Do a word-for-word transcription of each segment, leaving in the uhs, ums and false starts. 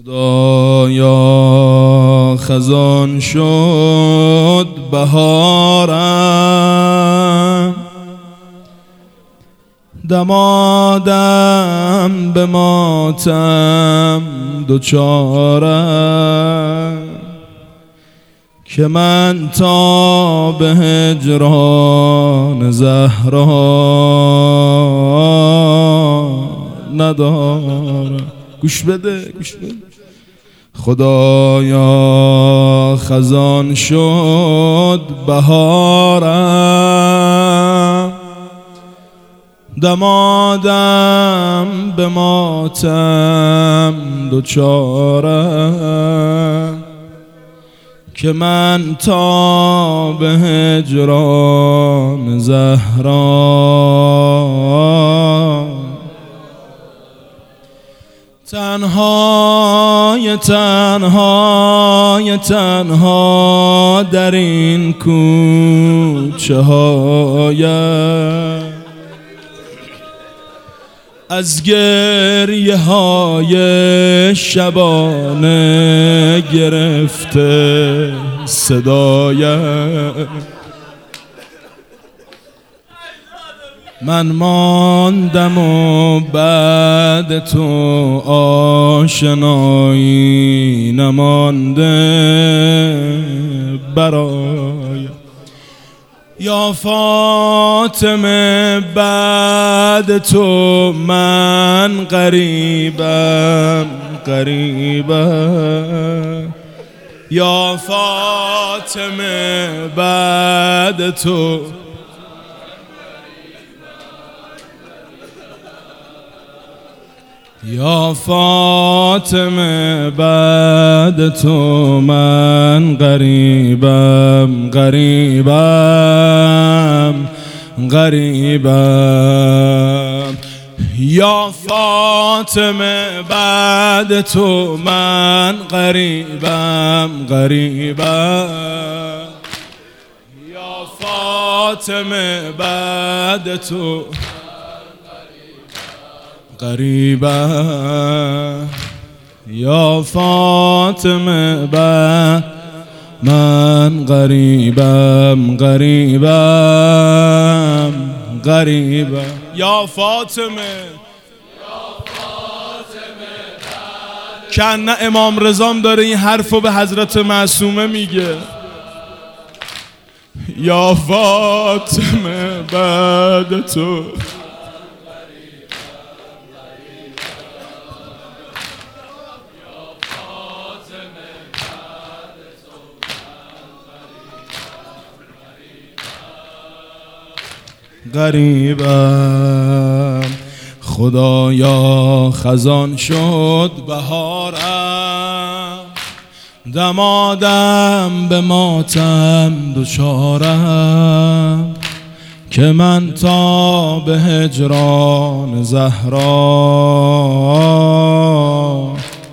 خدایا خزان شد بهارم، دمادم به ماتم دوچارم، که من تا به هجران زهرا ندارم. گوش بده گوش بده. خدایا خزان شد بهارم، دمادم به ماتم دوچارم، که من تا به هجران زهرا تنهای تنهای تنها در این کوچه هایم، از گریه های شبانه گرفته صدایم. من ماندم و بعد تو آشنایی نمانده برای یا فاطمه، بعد تو من غریبم غریبم. یا فاطمه بعد تو یا فاطمه بعد تو من غریبم غریبم غریبم. یا فاطمه بعد تو من غریبم غریبم. یا فاطمه بعد تو غریبم. یا فاطمه بعد من غریبم غریبم غریبم. یا فاطمه کنه امام رضام داره این حرفو به حضرت معصومه میگه. یا فاطمه بعد تو غریبم. خدایا خزان شد بهارم، دمادم به ماتم دوچارم، که من تا به هجران زهرا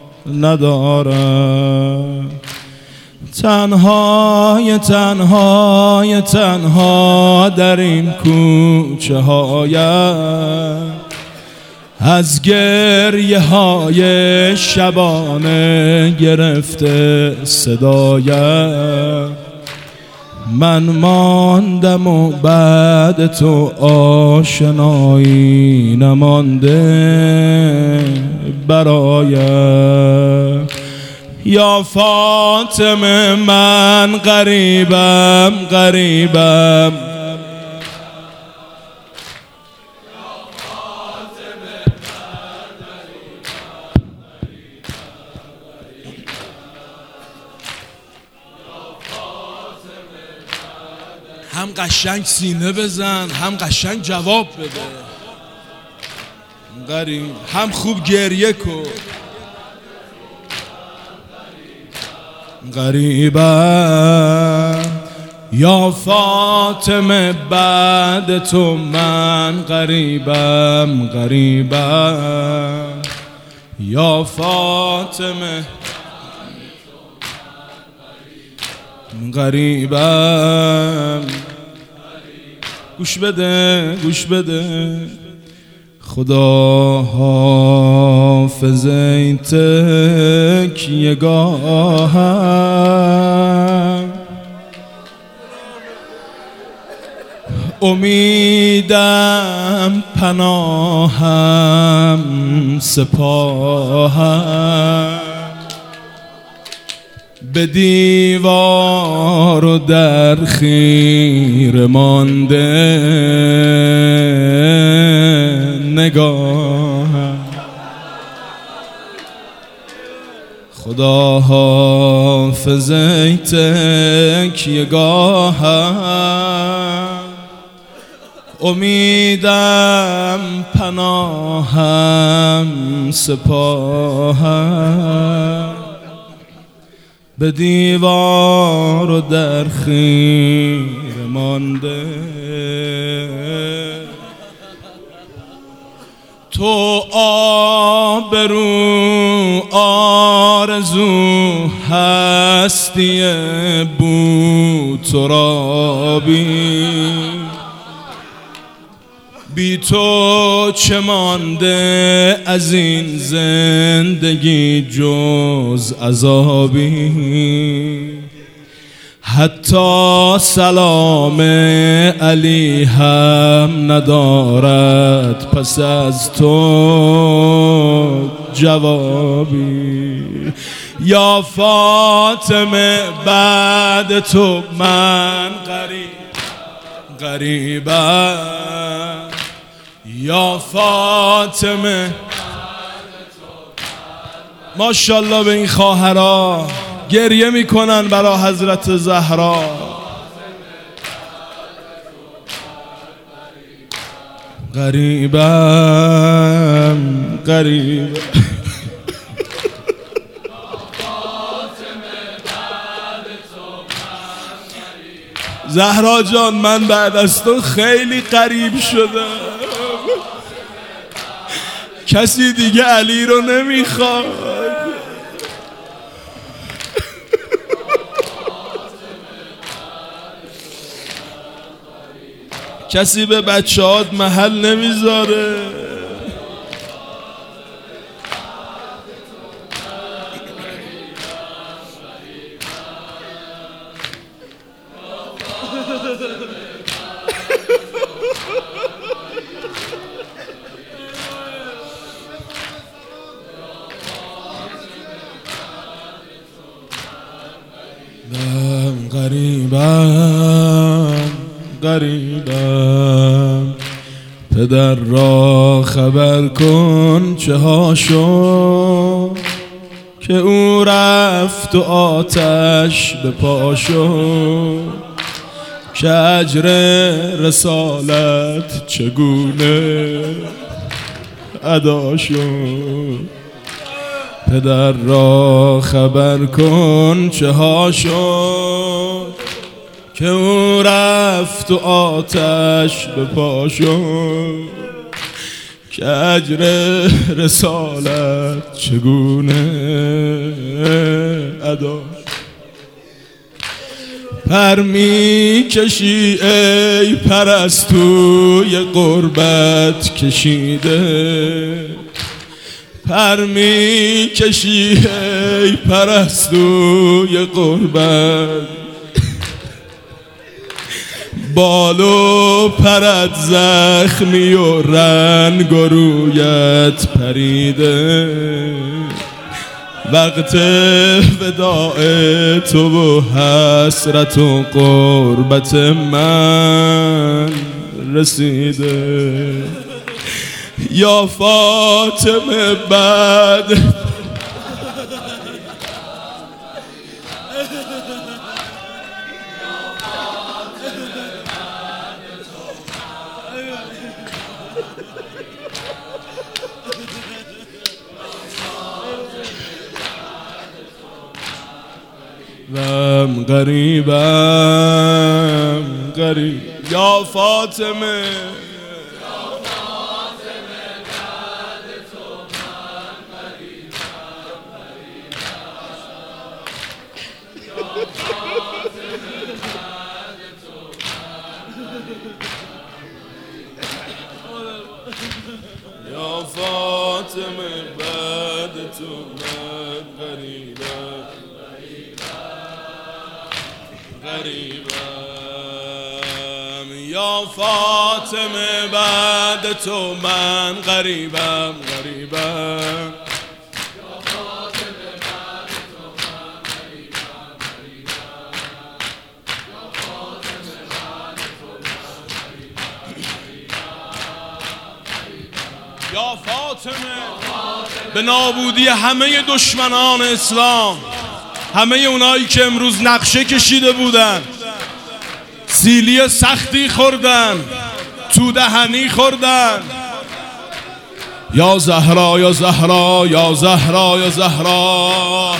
ندارم. تنهای تنهای تنها در این کوچه هایم، از گریه های شبانه گرفته صدایم. من ماندم و بعد تو آشنایی نمانده برایم. یا فاطمه من غریبم غریبم. هم قشنگ سینه بزن، هم قشنگ جواب بده. غریب هم خوب گریه کن. غریبم. یا فاطمه بعد تو من غریبم غریبم. یا فاطمه غریبم. گوش بده گوش بده. خدا حافظ این تکیه گاهم، امیدم پناهم سپاهم، به دیوار و در خیره مانده نگاهم. خدا حافظ ای تکیه گاهم، امیدم پناهم سپاهم، به دیوار و در خیره مانده. تو آبرو آرزو هستی بو ترابی، بی تو چه مانده از این زندگی جز عذابی. حتی سلام علی هم ندارد پس از تو جوابی. یا فاطمه بعد تو من غریب غریبم، یا فاطمه. ماشاءالله به این خواهرها گریه میکنن برا حضرت زهرا. غریبم غریبم زهرا جان، من بعد از تو خیلی غریب شدم، کسی دیگه علی رو نمیخواد. کسی به بچه هات محل نمیذاره. غریبم غریبم، پدر را خبر کن چه ها شد، که او رفت و آتش به پا شد، که اجر رسالت چگونه ادا شد. پدر را خبر کن چه ها شد، که او رفت و آتش به پا شد، که اجر رسالت چگونه ادا. پر می کشی ای پرستوی غربت کشیده، پر می کشی ای پرستوی غربت، بال و پرت زخمی و رنگ و رویت پریده. وقت وداع تو و حسرت و غربت من رسیده. یا فاطمه بعد غم غریبم غریب. یا فاطمه غریبم یا فاطمه بعد تو من غریبم غریبم یا فاطمه به نابودی همه دشمنان اسلام، همه اونایی که امروز نقشه کشیده بودن، سیلی سختی خوردن، تو دهنی خوردن. یا زهرا یا زهرا یا زهرا یا زهرا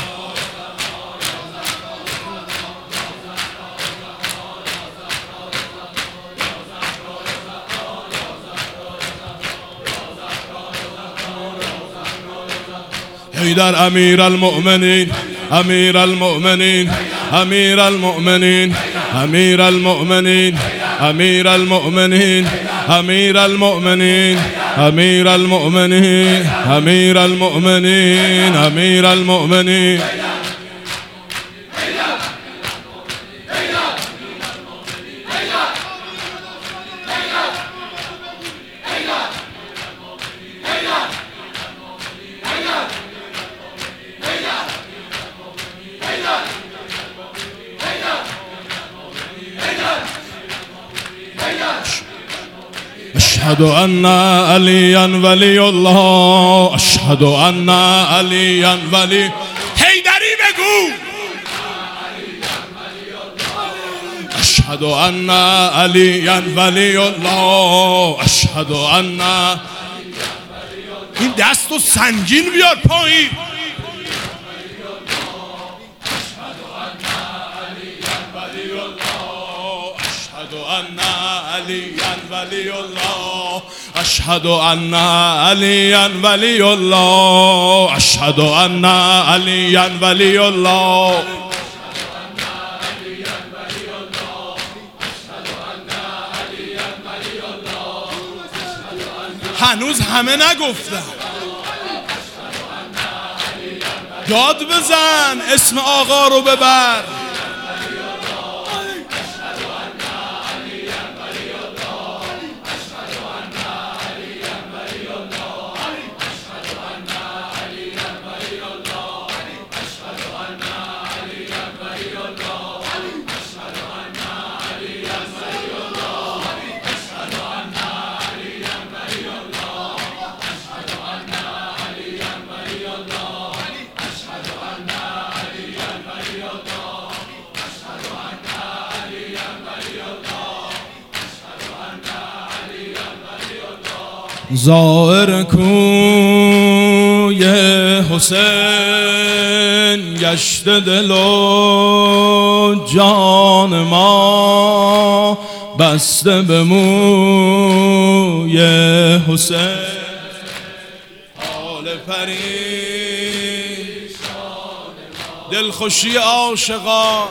حیدر امیر المؤمنین امیر المؤمنین امیر المؤمنین امیر المؤمنین امیر المؤمنین امیر المؤمنین امیر المؤمنین امیر المؤمنین امیر المؤمنین اشهد ان علیا ولی الله اشهد ان علیا ولی حیدری بگو اشهد ان علیا ولی الله اشهد ان این دستو سنگین بیار پایین اشهد ان علیا ولی الله اشهد ان علیا ولی الله اشهد ان علیا ولی الله هنوز همه نگفتن. داد بزن اسم آقا رو ببر. زائر کوی حسین گشت دل و جان ما بسته به موی حسین حال پریشان دلخوشی عاشقان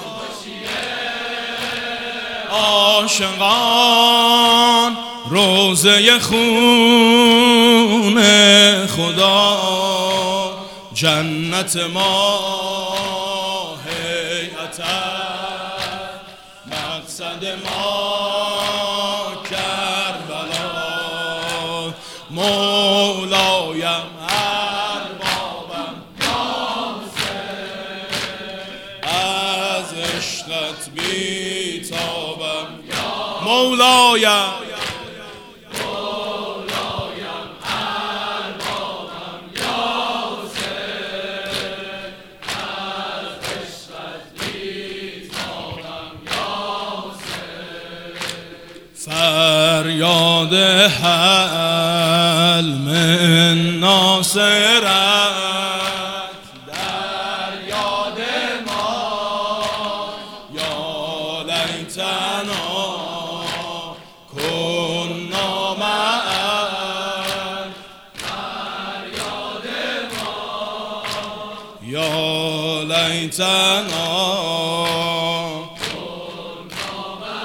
عاشقان روزه خون خدا جنت ما هیئت مقصد ما کربلا مولایم اربابم از عشقت بیتابم مولایم فریاد حل من ناصرت در یاد ما یا لیتنا کنا معا فریاد ما یا لیتنا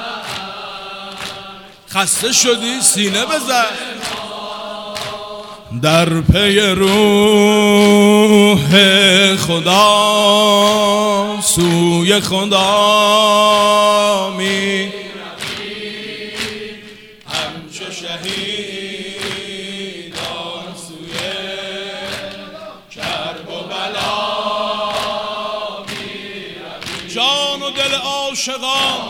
خسته شدی سینه بزن در پی روح خدا سوی خدا می همچو شهیدان سوی کرب و بلا می روی. جان و دل عاشقان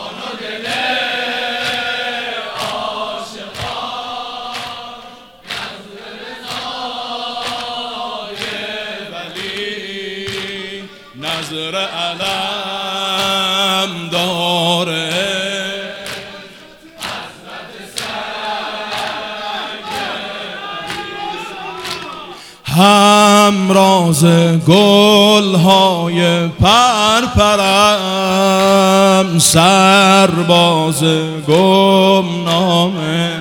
نظر علم داره همراز گلهای پرپرم سرباز گمنامه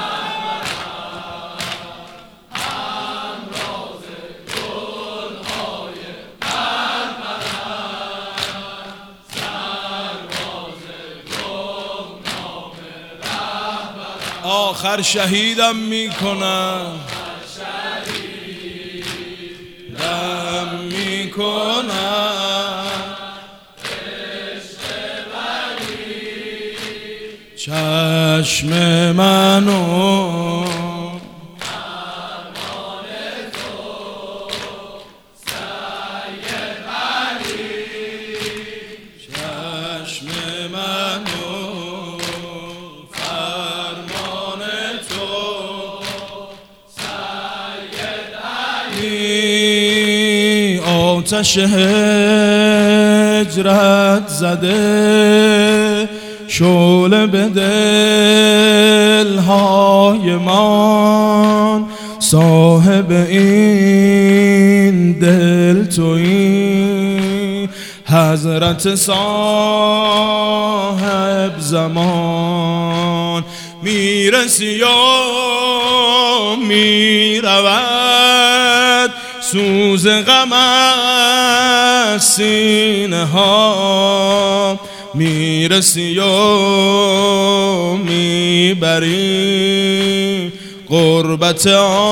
آخر شهیدم میکنم دم میکنم چشم منو چشم منو آتش هجرت زده شعله به دلهای من صاحب این دل تویی حضرت صاحب زمان میرسی و میرود سوز غم از سینه ها میرسی و میبری غربت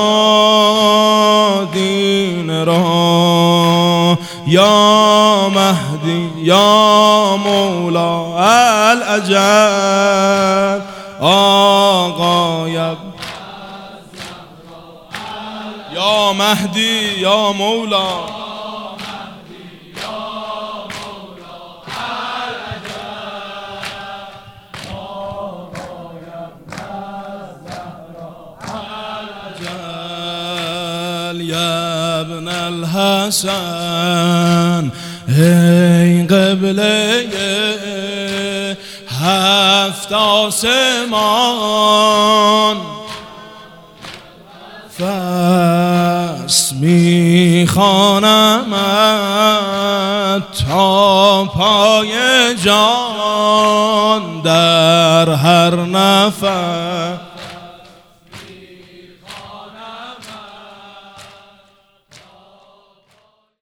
آدین را یا مهدی یا مولا العجب آقای یا مهدی یا مولا یا ابن الحسن ای قبله هفت آسمان فس میخوانمت تا پای جان در هر نفس